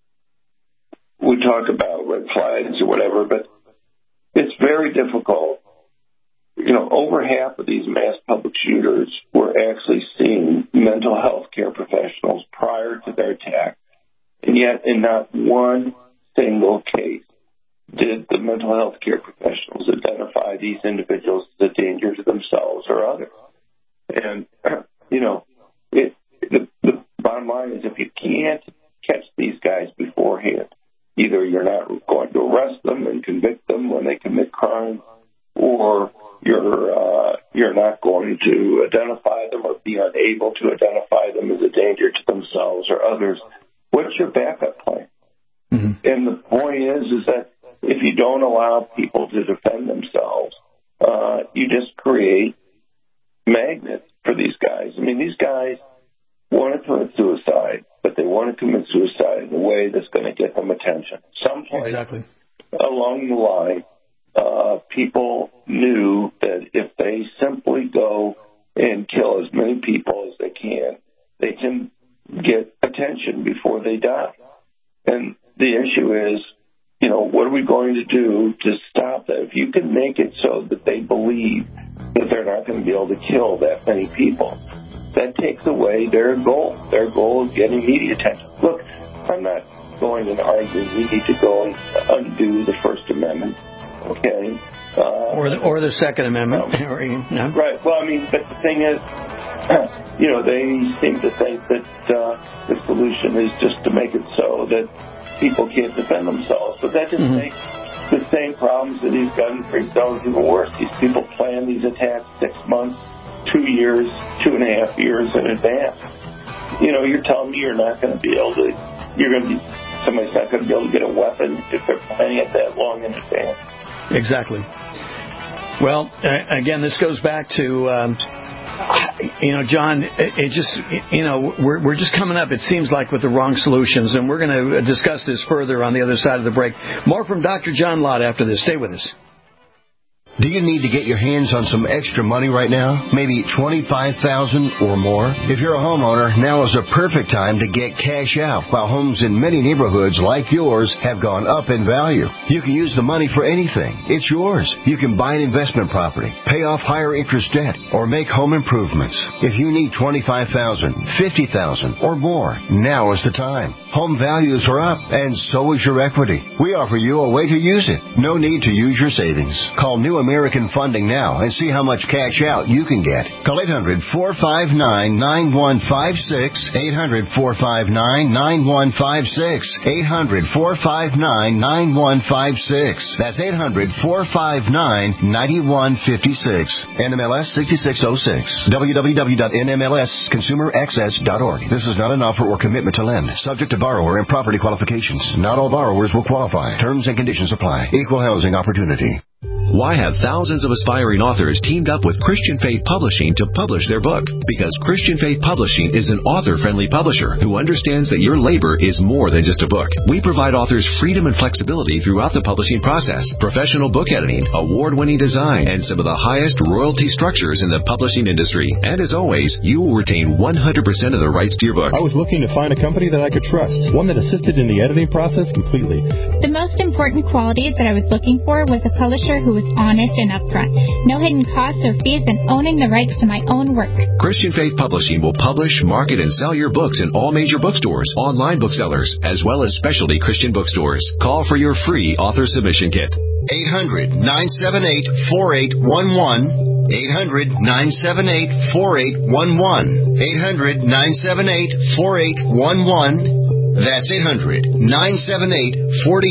Speaker 18: we talk about red flags or whatever, but it's very difficult. You know, over half of these mass public shooters were actually seeing mental health care professionals prior to their attack, and yet in not one single case did the mental health care professionals identify these individuals as a danger to themselves or others. And, you know, the bottom line is if you can't catch these guys beforehand, either you're not going to arrest them and convict them when they commit crimes, or you're not going to identify them or be unable to identify them as a danger to themselves or others. What's your backup plan? Mm-hmm. And the point is that if you don't allow people to defend themselves, you just create magnets for these guys. I mean, these guys want to commit suicide, but they want to commit suicide in a way that's going to get them attention. Someplace along the line, people knew that if they simply go and kill as many people as they can get attention before they die. And the issue is, you know, what are we going to do to stop that? If you can make it so that they believe that they're not going to be able to kill that many people, that takes away their goal. Their goal is getting media attention. Look, I'm not going and arguing we need to go and undo the First Amendment, okay?
Speaker 11: Or the Second Amendment.
Speaker 18: Right. Well, I mean, but the thing is, you know, they seem to think that the solution is just to make it so that people can't defend themselves. But that just makes the same problems with these gun free zones even worse. These people plan these attacks 6 months, 2 years, 2.5 years in advance. You know, you're telling me you're not going to be able to, somebody's not going to be able to get a weapon if they're planning it that long in advance.
Speaker 11: Exactly. Well, again, this goes back to, you know, John, it just, you know, we're just coming up, it seems like, with the wrong solutions, and we're going to discuss this further on the other side of the break. More from Dr. John Lott after this. Stay with us.
Speaker 6: Do you need to get your hands on some extra money right now? Maybe $25,000 or more? If you're a homeowner, now is a perfect time to get cash out while homes in many neighborhoods like yours have gone up in value. You can use the money for anything. It's yours. You can buy an investment property, pay off higher interest debt, or make home improvements. If you need $25,000, $50,000 or more, now is the time. Home values are up, and so is your equity. We offer you a way to use it. No need to use your savings. Call New American Funding now and see how much cash out you can get. Call 800-459-9156, 800-459-9156, 800-459-9156. That's 800-459-9156. NMLS 6606. www.nmlsconsumeraccess.org. This is not an offer or commitment to lend. Subject to borrower and property qualifications. Not all borrowers will qualify. Terms and conditions apply. Equal housing opportunity.
Speaker 19: Why have thousands of aspiring authors teamed up with Christian Faith Publishing to publish their book? Because Christian Faith Publishing is an author-friendly publisher who understands that your labor is more than just a book. We provide authors freedom and flexibility throughout the publishing process, professional book editing, award-winning design, and some of the highest royalty structures in the publishing industry. And as always, you will retain 100% of the rights to your book.
Speaker 20: I was looking to find a company that I could trust, one that assisted in the editing process completely.
Speaker 21: The most important qualities that I was looking for was a publisher who was honest and upfront. No hidden costs or fees, and owning the rights to my own work.
Speaker 19: Christian Faith Publishing will publish, market, and sell your books in all major bookstores, online booksellers, as well as specialty Christian bookstores. Call for your free author submission kit.
Speaker 6: 800-978-4811. 800-978-4811. 800-978-4811. That's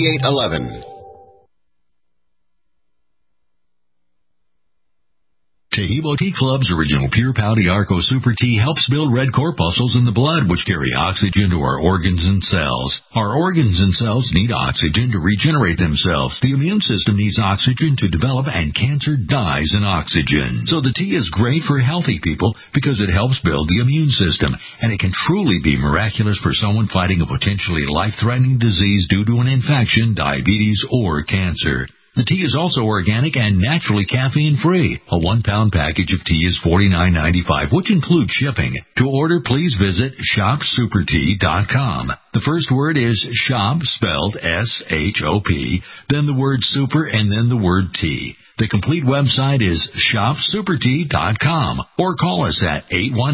Speaker 6: 800-978-4811.
Speaker 1: Tahibo Tea Club's original Pure Pouty Arco Super Tea helps build red corpuscles in the blood, which carry oxygen to our organs and cells. Our organs and cells need oxygen to regenerate themselves. The immune system needs oxygen to develop, and cancer dies in oxygen. So the tea is great for healthy people because it helps build the immune system, and it can truly be miraculous for someone fighting a potentially life-threatening disease due to an infection, diabetes, or cancer. The tea is also organic and naturally caffeine-free. A 1-pound package of tea is $49.95, which includes shipping. To order, please visit shopsupertea.com. The first word is shop, spelled S-H-O-P, then the word super, and then the word tea. The complete website is shopsupertea.com, or call us at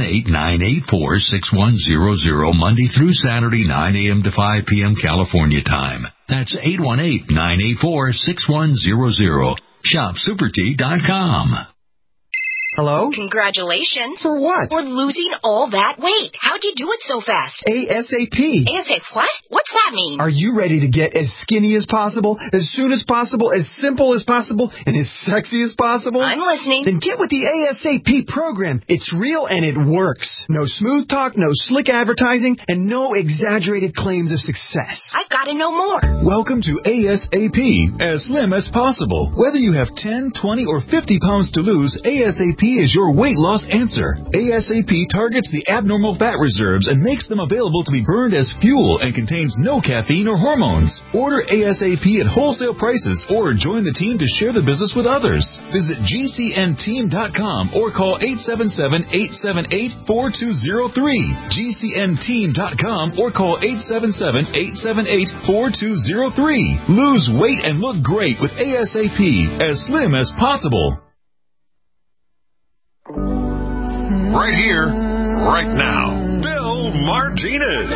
Speaker 1: 818-984-6100 Monday through Saturday, 9 a.m. to 5 p.m. California time. That's 818-984-6100. Shopsupertea.com.
Speaker 22: Hello?
Speaker 23: Congratulations.
Speaker 22: For what?
Speaker 23: For losing all that weight. How'd you do it so fast?
Speaker 22: ASAP.
Speaker 23: ASAP what? What's that mean?
Speaker 22: Are you ready to get as skinny as possible, as soon as possible, as simple as possible, and as sexy as possible?
Speaker 23: I'm listening.
Speaker 22: Then get with the ASAP program. It's real and it works. No smooth talk, no slick advertising, and no exaggerated claims of success.
Speaker 23: I've got to know more.
Speaker 24: Welcome to ASAP, as slim as possible. Whether you have 10, 20, or 50 pounds to lose, ASAP is your weight loss answer. ASAP targets the abnormal fat reserves and makes them available to be burned as fuel and contains no caffeine or hormones. Order ASAP at wholesale prices or join the team to share the business with others. Visit GCNteam.com or call 877-878-4203. GCNteam.com or call 877-878-4203. Lose weight and look great with ASAP, as slim as possible.
Speaker 12: Right here, right now, Bill Martinez.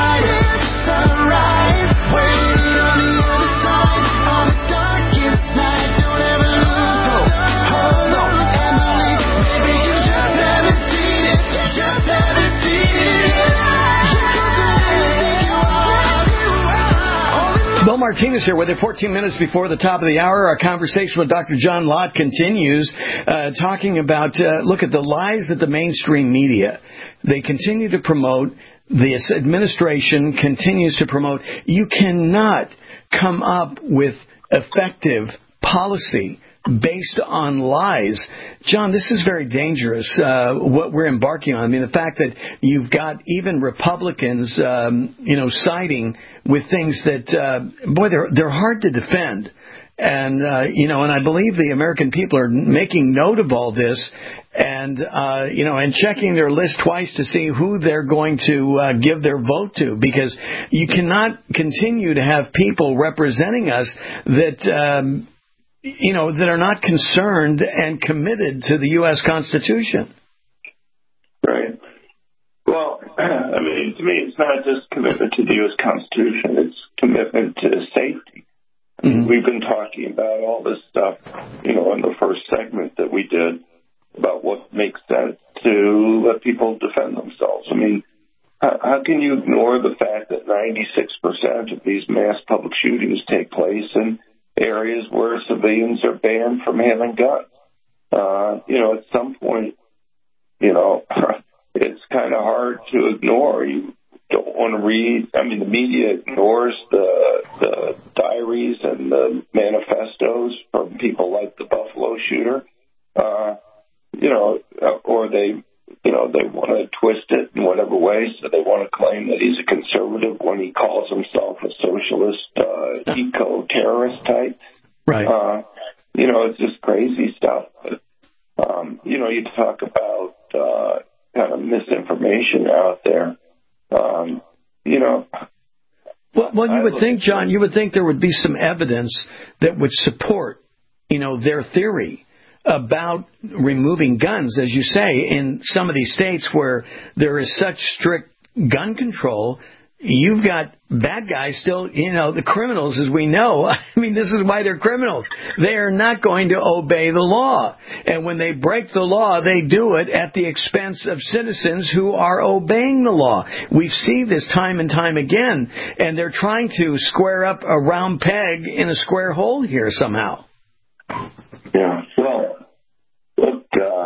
Speaker 11: Bill Martinez here with you 14 minutes before the top of the hour. Our conversation with Dr. John Lott continues, talking about, look at the lies that the mainstream media, they continue to promote, this administration continues to promote. You cannot come up with effective policy based on lies. John, this is very dangerous, what we're embarking on. I mean, the fact that you've got even Republicans, siding with things that, they're hard to defend. And, and I believe the American people are making note of all this and, and checking their list twice to see who they're going to give their vote to, because you cannot continue to have people representing us that, that are not concerned and committed to the U.S. Constitution.
Speaker 18: Right. Well, I mean, to me, it's not just commitment to the U.S. Constitution. It's commitment to safety. I mean, we've been talking about all this stuff, in the first segment that we did about what makes sense to let people defend themselves. I mean, how can you ignore the fact that 96% of these mass public shootings take place in areas where civilians are banned from having guns? At some point, it's kind of hard to ignore. You don't want to read. I mean, the media ignores the diaries and the manifestos from people like the Buffalo shooter, or they want to twist it in whatever way, so they want to claim that he's a conservative when he calls himself a socialist, eco-terrorist type.
Speaker 11: Right.
Speaker 18: It's just crazy stuff. But, you talk about kind of misinformation out there.
Speaker 11: Well, you would think, John, there would be some evidence that would support, their theory about removing guns, as you say, in some of these states where there is such strict gun control. You've got bad guys still, the criminals, as we know. I mean, this is why they're criminals. They are not going to obey the law. And when they break the law, they do it at the expense of citizens who are obeying the law. We've seen this time and time again, and they're trying to square up a round peg in a square hole here somehow.
Speaker 18: Yeah, well, look,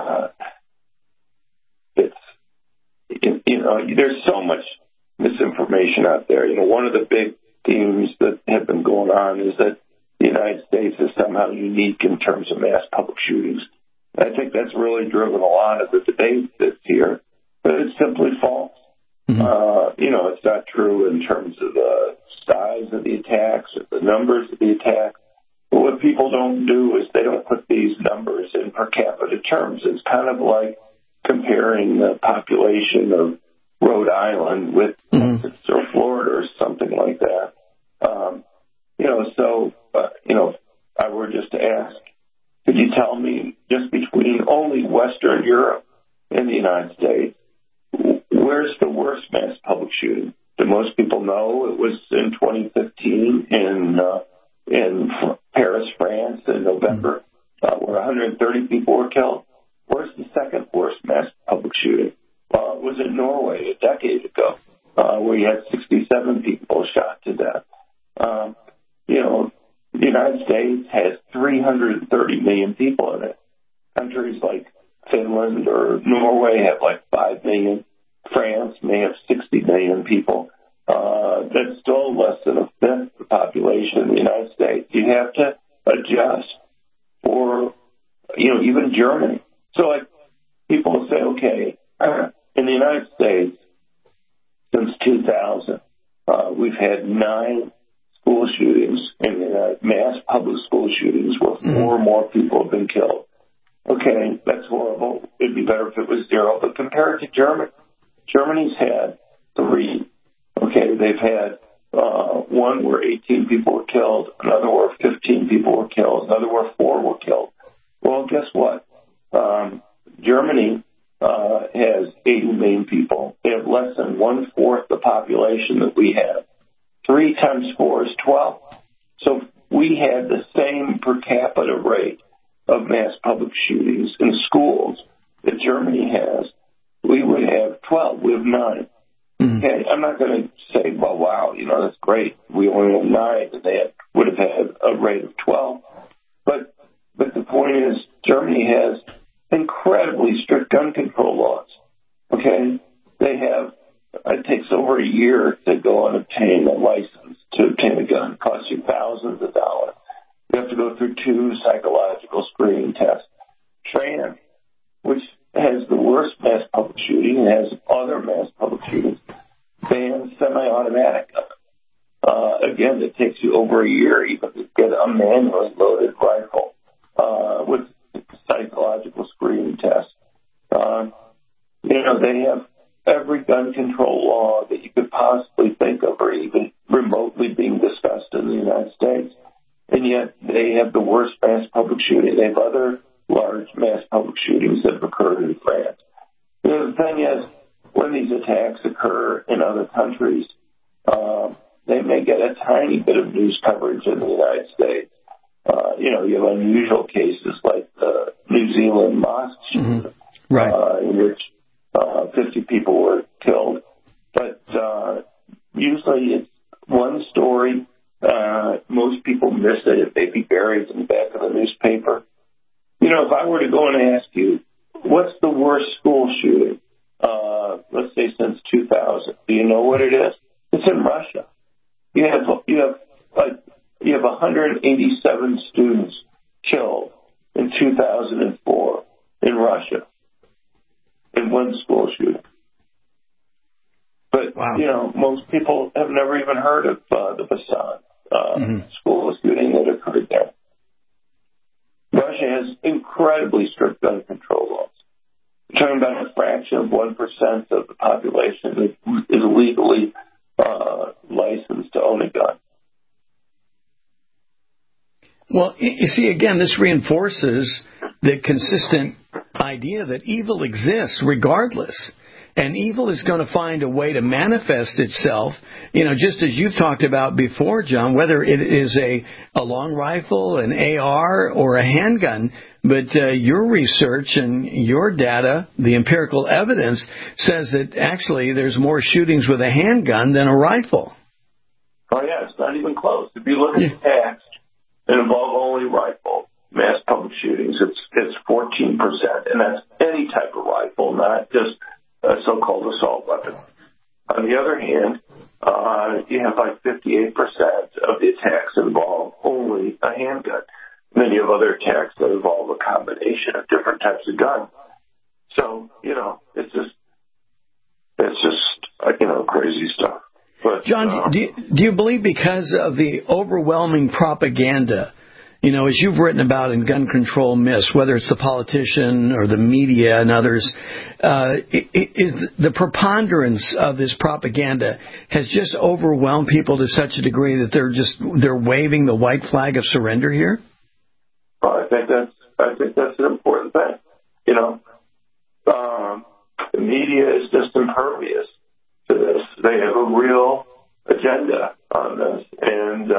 Speaker 18: there's so much misinformation out there. One of the big themes that have been going on is that the United States is somehow unique in terms of mass public shootings. I think that's really driven a lot of the debate that's here, but it's simply false. It's not true in terms of the size of the attacks or the numbers of the attacks. But what people don't do is they don't put these numbers in per capita terms. It's kind of like comparing the population of Rhode Island with Texas or Florida or something like that. If I were just to ask, could you tell me just between only Western Europe and the United States, where's the worst mass public shooting? Do most people know it was in 2015 in Paris, France, in November, where 130 people were killed? Where's the second worst mass public shooting? It was in Norway a decade ago, where you had 67 people shot to death. The United States has 330 million people in it. Countries like Finland or Norway have like 5 million. France may have 60 million people. That's still less than a fifth the population of the United States. You have to adjust for, even Germany. So, people say, okay, in the United States, since 2000, we've had 9 school shootings, mass public school shootings, where 4 more people have been killed. Okay, that's horrible. It'd be better if it was 0. But compare it to Germany. Germany's had 3. Okay, they've had one where 18 people were killed, another where 15 people were killed, another where 4 were killed. Well, guess what? Germany has 80 million people. They have less than 1/4 the population that we have. 3 times 4 is 12. So we had the same per capita rate of mass public shootings in schools that Germany has. We would have 12. We have 9. Okay, I'm not going to say, well, wow, that's great. We only have 9, and they would have had a rate of 12. But the point is, Germany has incredibly strict gun control laws. Okay, they have. It takes over a year to go and obtain a license to obtain a gun. It costs you thousands of dollars. You have to go through 2 psychological screening tests. France, which has the worst mass public shooting and has other mass public shootings, bans semi-automatic guns. Again, it takes you over a year even to get a manually loaded rifle with psychological screening tests. They have every gun control law that you could possibly think of or even remotely being discussed in the United States. And yet they have the worst mass public shooting. They have other large mass public shootings that have occurred in France. The thing is, when these attacks occur in other countries, they may get a tiny bit of news coverage in the United States. You have unusual cases like the New Zealand mosque shooting, in which 50 people were killed. But usually it's one story. Most people miss it. It may be buried in the back of the newspaper. If I were to go and ask you, what's the worst school shooting, let's say since 2000, do you know what it is? It's in Russia. You have 187 students killed in 2004 in Russia in one school shooting. But, most people have never even heard of the Busan school shooting that occurred there. Russia has incredibly strict gun control laws. We're talking about a fraction of 1% of the population that is legally licensed to own a gun.
Speaker 11: Well, you see, again, this reinforces the consistent idea that evil exists regardless. And evil is going to find a way to manifest itself, just as you've talked about before, John, whether it is a long rifle, an AR, or a handgun. But your research and your data, the empirical evidence, says that actually there's more shootings with a handgun than a rifle.
Speaker 18: Oh, yeah, it's not even close. If you look at the attacks that involve only rifle mass public shootings, it's 14%. And that's any type of rifle, not just so-called assault weapon. On the other hand, you have like 58% of the attacks involve only a handgun. Then you have other attacks that involve a combination of different types of guns. So, it's just crazy stuff. But,
Speaker 11: John, do you believe because of the overwhelming propaganda, as you've written about in Gun Control Myths, whether it's the politician or the media and others, is the preponderance of this propaganda has just overwhelmed people to such a degree that they're waving the white flag of surrender here?
Speaker 18: Well, I think that's an important thing. The media is just impervious to this. They have a real agenda on this, and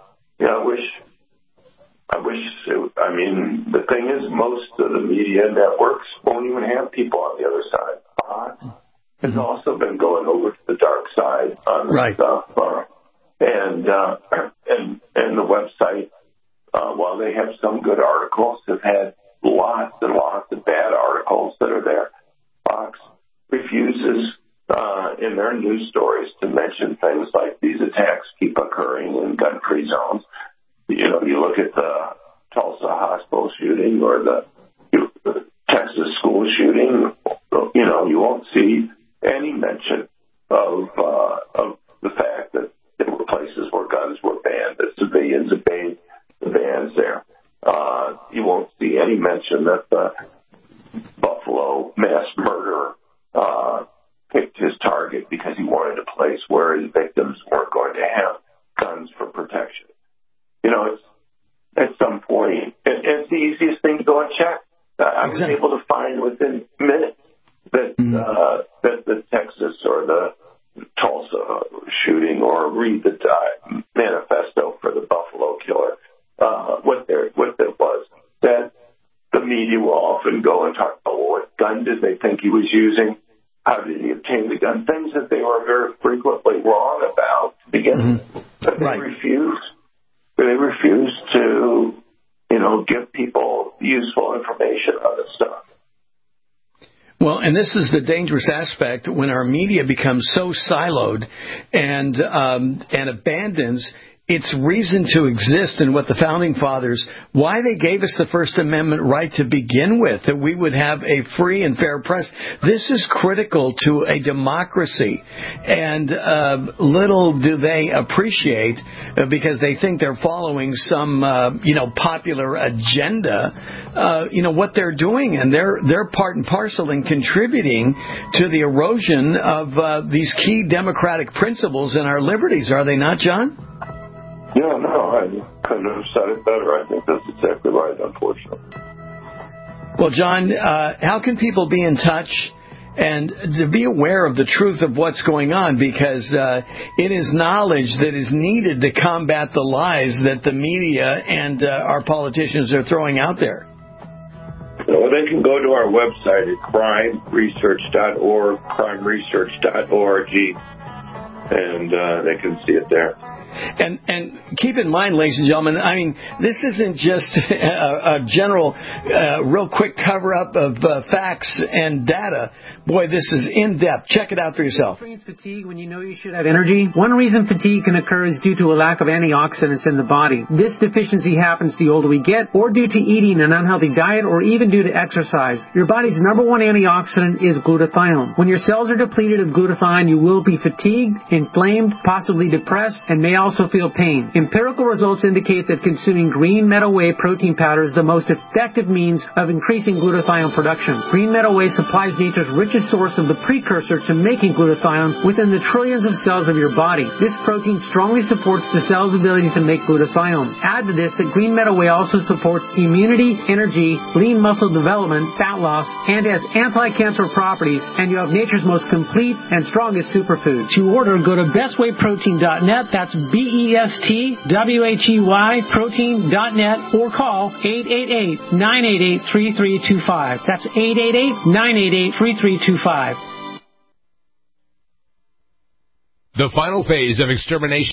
Speaker 18: the thing is, most of the media networks won't even have people on the other side. Has also been going over to the dark side on this stuff, and the website, while they have some good articles, have had lots and lots of bad articles that are there. Fox refuses in their news stories to mention things like these attacks keep occurring in gun-free zones. You look at the Tulsa hospital shooting or the Texas school shooting, you won't see any mention of the fact that there were places where guns were banned, that civilians obeyed the bans there. You won't see any mention that the Buffalo mass murderer picked his target because he wanted a place where his victims weren't going to have guns for protection. It's at some point, it's the easiest thing to go and check. I was able to find within minutes that the Texas or the Tulsa shooting, or read the manifesto for the Buffalo killer, what there was. That the media will often go and talk about, what gun did they think he was using? How did he obtain the gun? Things that they were very frequently wrong about to begin with. But they refused. They refused to, give people useful information on this stuff.
Speaker 11: Well, and this is the dangerous aspect when our media becomes so siloed and abandons its reason to exist and what the Founding Fathers, why they gave us the First Amendment right to begin with, that we would have a free and fair press. This is critical to a democracy. And little do they appreciate, because they think they're following some, popular agenda, what they're doing. And they're part and parcel in contributing to the erosion of these key democratic principles and our liberties, are they not, John?
Speaker 18: Yeah, no, I couldn't have said it better. I think that's exactly right, unfortunately.
Speaker 11: Well, John, how can people be in touch and to be aware of the truth of what's going on? Because it is knowledge that is needed to combat the lies that the media and our politicians are throwing out there.
Speaker 18: Well, they can go to our website at crimeresearch.org, crimeresearch.org, and they can see it there.
Speaker 11: And keep in mind, ladies and gentlemen, this isn't just a general, real quick cover-up of facts and data. Boy, this is in-depth. Check it out for yourself.
Speaker 7: Experience fatigue when you know you should have energy. One reason fatigue can occur is due to a lack of antioxidants in the body. This deficiency happens the older we get, or due to eating an unhealthy diet, or even due to exercise. Your body's number one antioxidant is glutathione. When your cells are depleted of glutathione, you will be fatigued, inflamed, possibly depressed, and may also feel pain. Empirical results indicate that consuming green meadow whey protein powder is the most effective means of increasing glutathione production. Green meadow whey supplies nature's richest source of the precursor to making glutathione within the trillions of cells of your body. This protein strongly supports the cell's ability to make glutathione. Add to this that green meadow whey also supports immunity, energy, lean muscle development, fat loss, and has anti-cancer properties, and you have nature's most complete and strongest superfood. To order, go to bestwayprotein.net. That's BESTWHEY protein.net, or call 888-988-3325. That's 888-988-3325.
Speaker 8: The final phase of extermination